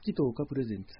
月と岡プレゼンツ。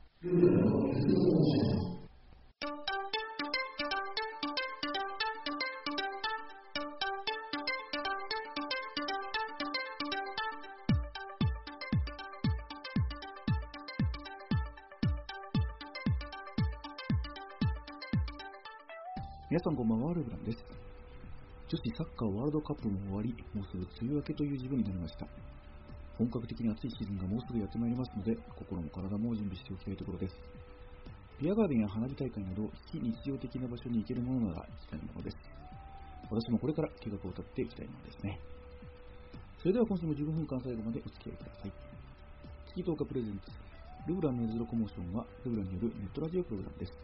皆さんこんばんは、ルブランです。女子サッカーワールドカップも終わり、もうすぐ梅雨明けという自分になりました。本格的に暑いシーズンがもうすぐやってまいりますので、心も体も準備しておきたいところです。ビアガーデンや花火大会など非日常的な場所に行けるものなら行きたいものです。私もこれから計画を立っていきたいものですね。それでは今週も15分間最後までお付き合いください。月10日プレゼンツルブランのエズロコモーションはルブランによるネットラジオプログラムです。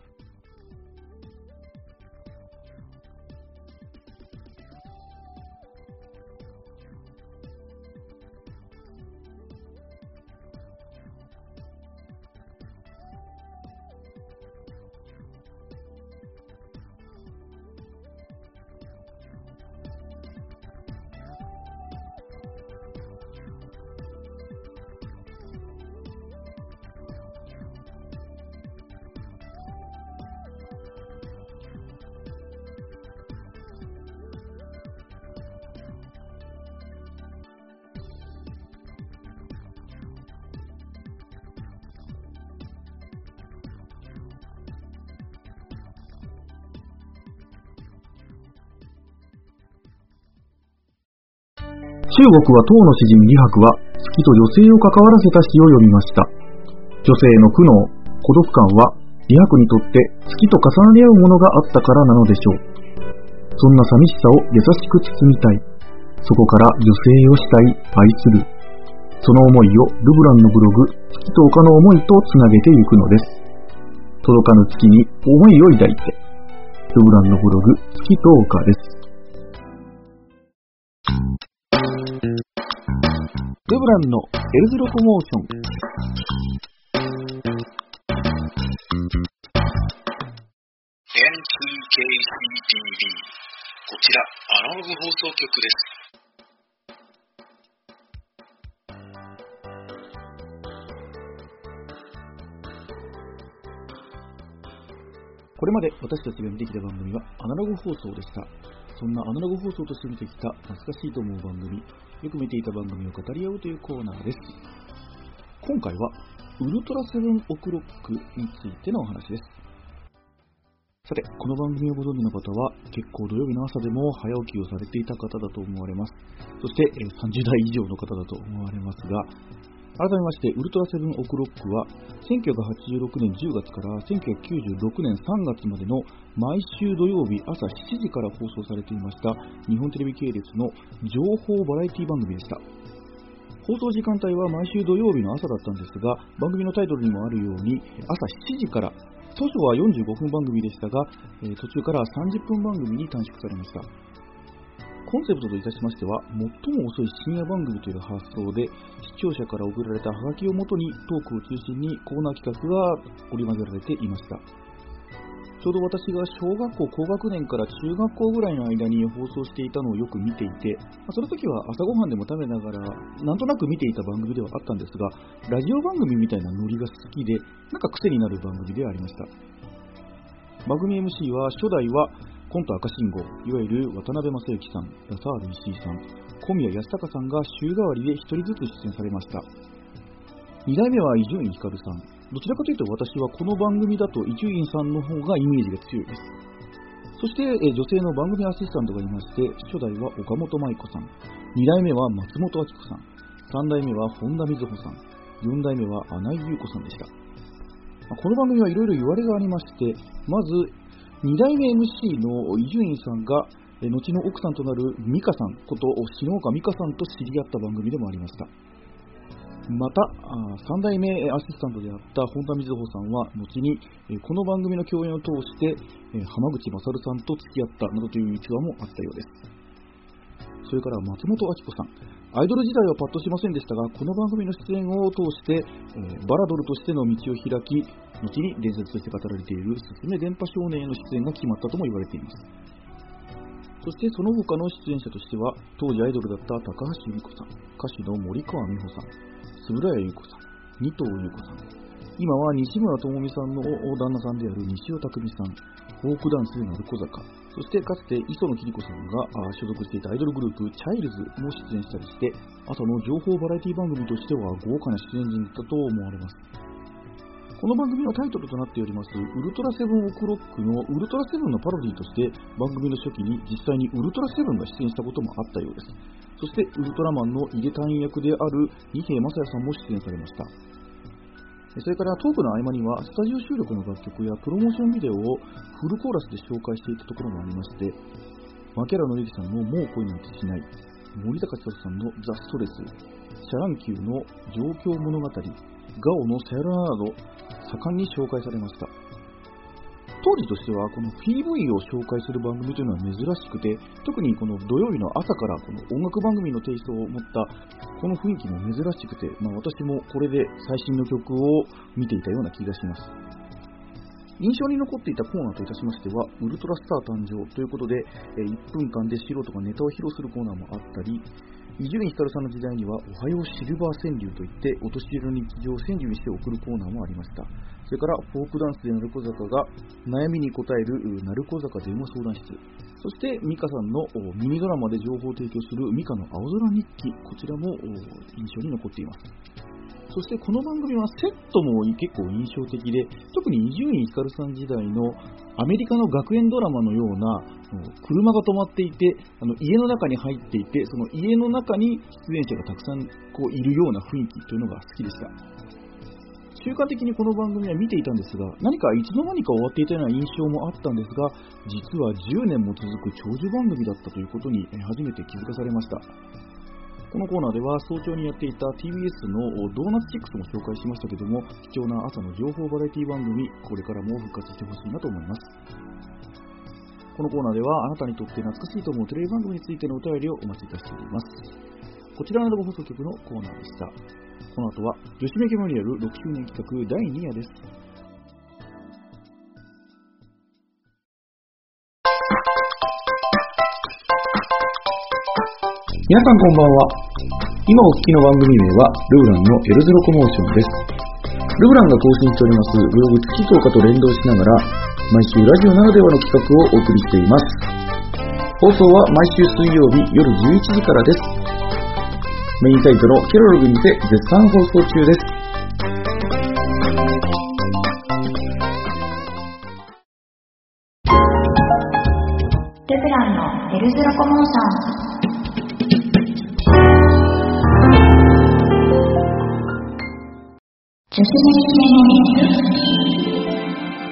中国は唐の詩人李白は月と女性を関わらせた詩を読みました。女性の苦悩、孤独感は李白にとって月と重なり合うものがあったからなのでしょう。そんな寂しさを優しく包みたい。そこから女性を慕い愛する。その思いをルブランのブログ月と丘の思いとつなげていくのです。届かぬ月に思いを抱いて。ルブランのブログ月と丘です。 ルブランのエルズロコモーション。 N2KCTV、 こちらアナログ放送局です。 これまで私たちが見てきた番組はアナログ放送でした。そんなアナログ放送として見てきた懐かしいと思う番組、よく見ていた番組を語り合うというコーナーです。今回はウルトラセブンオクロックについてのお話です。さて、この番組をご存知の方は結構土曜日の朝でも早起きをされていた方だと思われます。そして30代以上の方だと思われますが、改めましてウルトラセブンオクロックは1986年10月から1996年3月までの毎週土曜日朝7時から放送されていました日本テレビ系列の情報バラエティ番組でした。放送時間帯は毎週土曜日の朝だったんですが、番組のタイトルにもあるように朝7時から、当初は45分番組でしたが、途中から30分番組に短縮されました。コンセプトといたしましては、最も遅い深夜番組という発想で、視聴者から送られたハガキをもとにトークを中心にコーナー企画が織り交ぜられていました。ちょうど私が小学校高学年から中学校ぐらいの間に放送していたのをよく見ていて、その時は朝ごはんでも食べながらなんとなく見ていた番組ではあったんですが、ラジオ番組みたいなノリが好きで、なんか癖になる番組ではありました。番組 MC は初代はコント赤信号、いわゆる渡辺正行さん、ラサール石井さん、小宮康隆さんが週替わりで1人ずつ出演されました。2代目は伊集院光さん。どちらかというと私はこの番組だと伊集院さんの方がイメージが強いです。そして女性の番組アシスタントがいまして、初代は岡本舞子さん、2代目は松本明子さん、3代目は本田瑞穂さん、4代目は穴井優子さんでした。この番組はいろいろ言われがありまして、まず2代目 MC の伊集院さんが後の奥さんとなる美香さんこと篠岡美香さんと知り合った番組でもありました。また3代目アシスタントであった本田瑞穂さんは後にこの番組の共演を通して浜口雅さんと付き合ったなどという逸話もあったようです。それから松本明子さん、アイドル時代はパッとしませんでしたが、この番組の出演を通してバラドルとしての道を開き、後に伝説として語られているすすめ電波少年への出演が決まったとも言われています。そしてその他の出演者としては、当時アイドルだった高橋由美子さん、歌手の森川美穂さん、円谷由子さん、 二藤優子さん、今は西村智美さんの旦那さんである西尾匠さん、フォークダンスで鳴子坂、そしてかつて磯野桐子さんが所属していたアイドルグループチャイルズも出演したりして、朝の情報バラエティ番組としては豪華な出演陣だったと思われます。この番組のタイトルとなっておりますウルトラセブンオクロックのウルトラセブンのパロディとして番組の初期に実際にウルトラセブンが出演したこともあったようです。そしてウルトラマンの井出隊員役である二瓶正也さんも出演されました。それからトークの合間にはスタジオ収録の楽曲やプロモーションビデオをフルコーラスで紹介していたところもありまして、牧原紀之さんのもう恋なんてしない、森高千里さんのザ・ストレス、シャランキューの状況物語、ガオのさよならなど盛んに紹介されました。当時としてはこの PV を紹介する番組というのは珍しくて、特にこの土曜日の朝からこの音楽番組のテイストを持ったこの雰囲気も珍しくて、私もこれで最新の曲を見ていたような気がします。印象に残っていたコーナーといたしましては、ウルトラスター誕生ということで、1分間で素人がネタを披露するコーナーもあったり、伊集院光さんの時代にはおはようシルバー川柳といってお年寄りの日常を川柳にして送るコーナーもありました。それからフォークダンスで鳴子坂が悩みに答える鳴子坂電話相談室、そしてミカさんのミニドラマで情報を提供するミカの青空日記、こちらも印象に残っています。そしてこの番組はセットも結構印象的で、特に伊集院光さん時代のアメリカの学園ドラマのような車が止まっていて家の中に入っていて、その家の中に出演者がたくさんいるような雰囲気というのが好きでした。習慣的にこの番組は見ていたんですが、何かいつの間にか終わっていたような印象もあったんですが、実は10年も続く長寿番組だったということに初めて気づかされました。このコーナーでは早朝にやっていた TBS のドーナツチックスも紹介しましたけども、貴重な朝の情報バラエティ番組、これからも復活してほしいなと思います。このコーナーではあなたにとって懐かしいと思うテレビ番組についてのお便りをお待ちいたしております。こちらの放送局のコーナーでした。この後は女子メメモリアル6周年企画第2夜です。 皆さんこんばんは。今お聞きの番組名はルブランのエルゼロコモーションです。ルブランが更新しておりますブログ月10日と連動しながら毎週ラジオならではの企画をお送りしています。放送は毎週水曜日夜11時からです。メインサイトのケロログにて絶賛放送中です。 ルブランのエルゼロコモーション。女子メモリアル。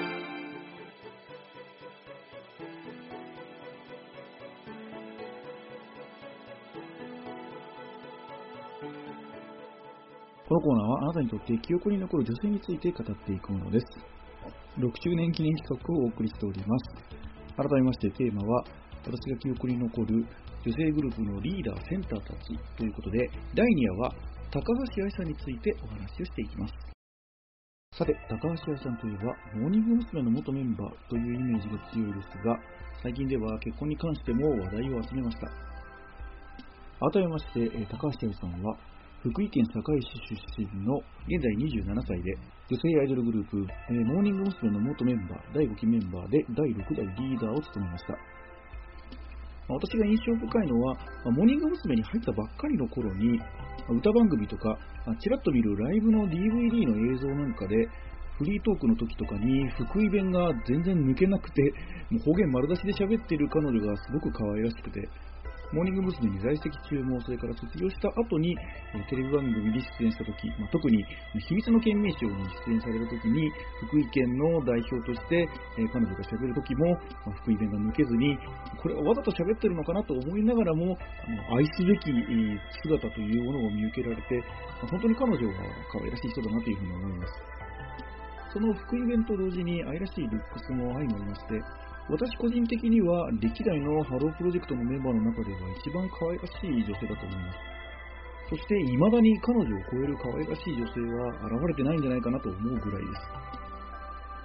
このコーナーはあなたにとって記憶に残る女性について語っていくものです。6周年記念企画をお送りしております。改めましてテーマは私が記憶に残る女性グループのリーダーセンターたちということで、第2夜は高橋愛さんについてお話をしていきます。さて、高橋愛さんといえばモーニング娘。の元メンバーというイメージが強いですが、最近では結婚に関しても話題を集めました。改めまして高橋愛さんは福井県坂井市出身の現在27歳で、女性アイドルグループモーニング娘。の元メンバー第5期メンバーで第6代リーダーを務めました。私が印象深いのはモーニング娘。に入ったばっかりの頃に歌番組とかちらっと見るライブの DVD の映像なんかでフリートークの時とかに福井弁が全然抜けなくて、もう方言丸出しで喋ってる彼女がすごく可愛らしくて、モーニング娘。に在籍中もそれから卒業した後にテレビ番組に出演した時、特に秘密の県民賞に出演された時に福井県の代表として彼女が喋る時も福井弁が抜けずに、これはわざと喋ってるのかなと思いながらも愛すべき姿というものを見受けられて、本当に彼女は可愛らしい人だなというふうに思います。その福井弁と同時に愛らしいルックスも相まりまして、私個人的には歴代のハロープロジェクトのメンバーの中では一番可愛らしい女性だと思います。そして未だに彼女を超える可愛らしい女性は現れてないんじゃないかなと思うぐらいです。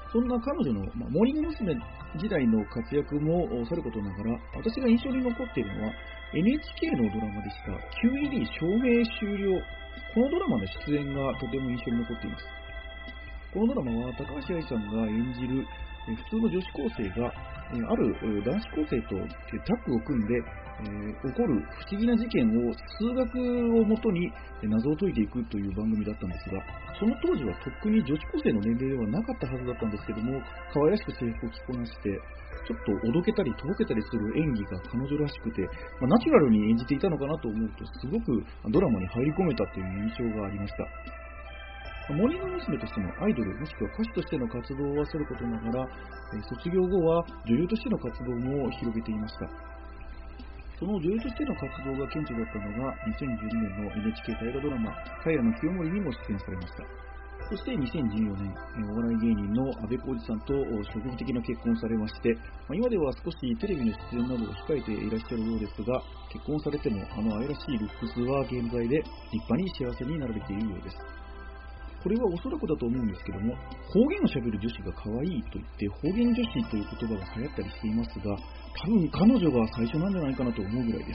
そんな彼女の、モーニング娘。時代の活躍もさることながら、私が印象に残っているのは NHK のドラマでした QED 証明終了。このドラマの出演がとても印象に残っています。このドラマは高橋愛さんが演じる普通の女子高生がある男子高生とタッグを組んで起こる不思議な事件を数学をもとに謎を解いていくという番組だったんですが、その当時はとっくに女子高生の年齢ではなかったはずだったんですけども、可愛らしく制服を着こなしてちょっとおどけたりとぼけたりする演技が彼女らしくて、ナチュラルに演じていたのかなと思うと、すごくドラマに入り込めたという印象がありました。モーニング娘。としてのアイドルもしくは歌手としての活動をすることながら、卒業後は女優としての活動も広げていました。その女優としての活動が顕著だったのが2012年の NHK 大河ドラマ平清盛にも出演されました。そして2014年、お笑い芸人の安部浩二さんと衝撃的な結婚をされまして、今では少しテレビの出演などを控えていらっしゃるようですが、結婚されても愛らしいルックスは現在で立派に幸せになられているようです。これはおそらくだと思うんですけども、方言をしゃべる女子が可愛いと言って方言女子という言葉が流行ったりしていますが、多分彼女が最初なんじゃないかなと思うぐらいです。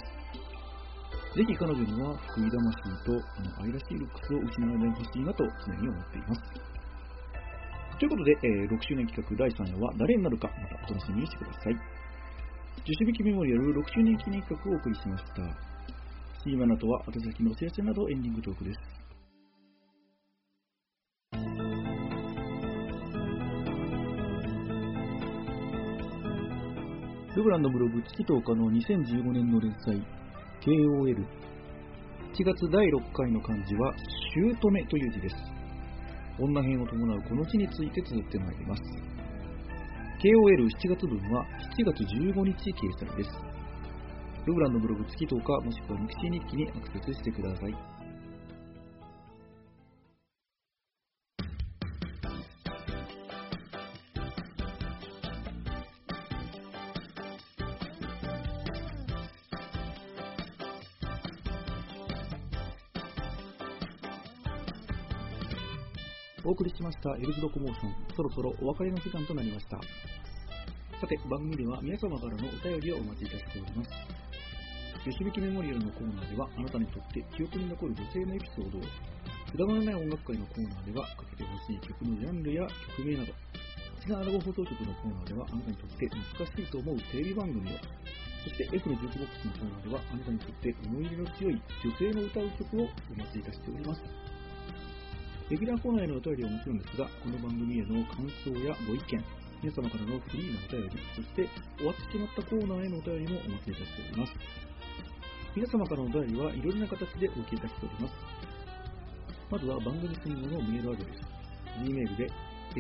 ぜひ彼女には福井魂と愛らしいルックスを失わないでほしいなと常に思っています。ということで、6周年企画第3夜は誰になるか、またお楽しみにしてください。女子引きメモリアル6周年記念企画をお送りしました。CMの後は後先のお知らせなどエンディングトークです。ルブランのブログ月10日の2015年の連載 KOL。 7月第6回の漢字は姑という字です。女編を伴うこの字について綴ってまいります。 KOL7 月分は7月15日掲載です。ルブランのブログ月10日もしくはミクシー日記にアクセスしてください。お送りしましたエルズロコモーション、そろそろお別れの時間となりました。さて、番組では皆様からのお便りをお待ちいたしております。女子引きメモリアルのコーナーでは、あなたにとって記憶に残る女性のエピソードを、くだらない音楽会のコーナーでは、かけてほしい曲のジャンルや曲名など、こちらアナログ放送局のコーナーでは、あなたにとって懐かしいと思うテレビ番組を、そして F のジュークボックスのコーナーでは、あなたにとって思い入れの強い女性の歌う曲をお待ちいたしております。レギュラーコーナーへのお便りはもちろんですが、この番組への感想やご意見、皆様からのフリーなお便り、そして終わってしまったコーナーへのお便りもお待ちいたしております。皆様からのお便りはいろいろな形でお受けいたしております。まずは番組専用のメールアドレス、Gmail で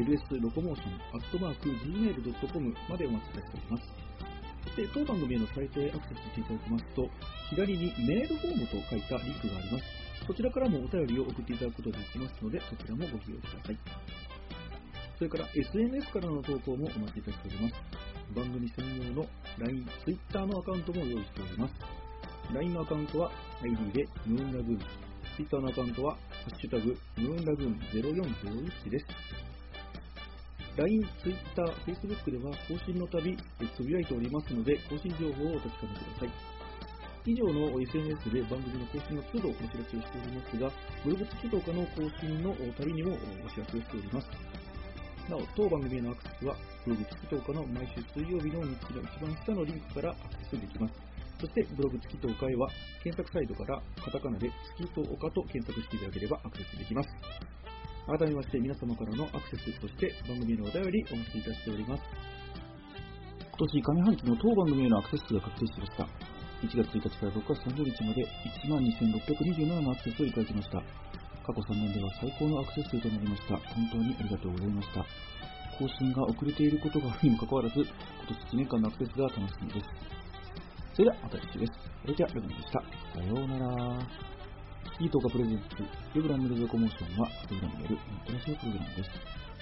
lslocomotion@gmail.com までお待ちいたしております。そして当番組へのサイトへアクセスしていただきますと、左にメールフォームと書いたリンクがあります。そちらからもお便りを送っていただくことができますので、そちらもご利用ください。それから SNS からの投稿もお待ちいたしております。番組専用の LINE、Twitter のアカウントも用意しております。LINE のアカウントは ID でムーンラグーン、Twitter のアカウントはハッシュタグムーンラグーン0401です。LINE、Twitter、Facebook では更新のたびつぶやいておりますので、更新情報をお確かめください。以上の SNS で番組の更新の都度お知らせをしておりますが、ブログ月10日の更新のたびにもお知らせをしております。なお、当番組へのアクセスは、ブログ月10日の毎週水曜日の日記の一番下のリンクからアクセスできます。そして、ブログ月10日へは、検索サイトからカタカナで月10日と検索していただければアクセスできます。改めまして皆様からのアクセス、そして番組へのお便りお待ちいたしております。今年上半期の当番組へのアクセス数が確定しました。1月1日から6月30日まで 12,627 のアクセスをいただきました。過去3年では最高のアクセス数となりました。本当にありがとうございました。更新が遅れていることがあるにもかかわらず、今年1年間のアクセスが楽しみです。それではまた来週です。それではルブランでした。さようなら。月10日プレゼンツ、ルブランのレゾコモーションは、ルブランによるネットラジオプログラムです。